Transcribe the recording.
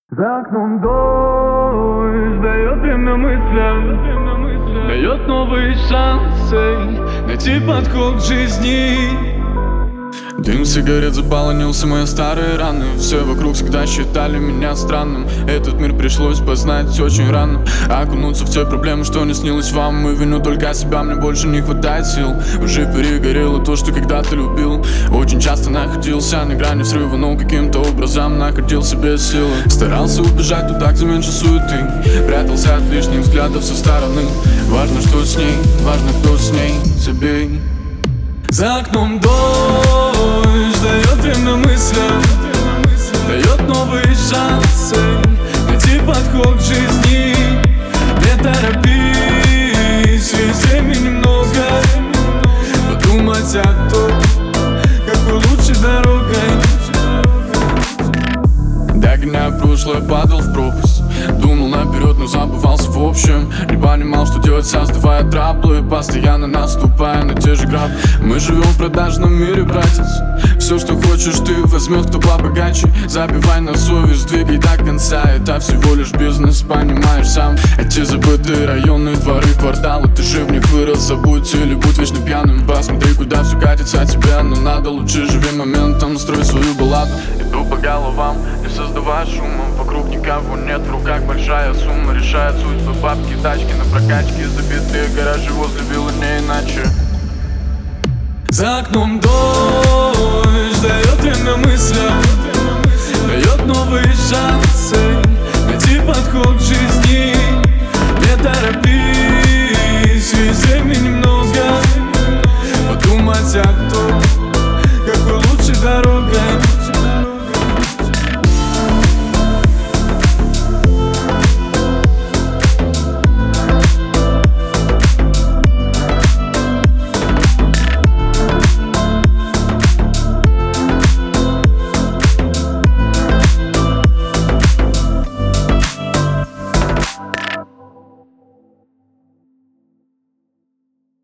За окном дождь дает время мыслям, дает новые шансы найти подход к жизни. Дым сигарет заполонился мои старые раны. Все вокруг всегда считали меня странным. Этот мир пришлось познать очень рано. Окунуться в те проблемы, что не снилось вам. И вину только себя, мне больше не хватает сил. Уже перегорело то, что когда-то любил. Очень часто находился на грани срыва, но каким-то образом находил себе силы. Старался убежать туда, где меньше суеты. Прятался от лишних взглядов со стороны. Важно, что с ней, важно, кто с ней. Забей. За окном дождь дает время мыслям, дает новые шансы найти подход к жизни. Не торопись, ведь времени много. Подумать о том, какой лучшей дорогой. Догоняя прошлое, падал в пропасть. Думал наперед, но забывался в общем. Не понимал, что делать, создавая траблы, постоянно наступая на те же грабли. Мы живем в продажном мире, братец. Все, что хочешь, ты возьмет, кто побогаче. Забивай на совесть, двигай до конца. Это всего лишь бизнес, понимаешь сам. Эти забытые районы, дворы, кварталы. Ты же в них вырос, забудь или будь вечно пьяным. Посмотри, куда все катится от тебя. Но надо лучше живи моментом, строй свою балладу. Иду по головам, не создавая шума. Вокруг никого нет, в руках большая сумма. Решает судьбы, бабки, тачки на прокачке. Забитые гаражи возле виллы, не иначе. За окном дождь дает время мыслям, дает новые шансы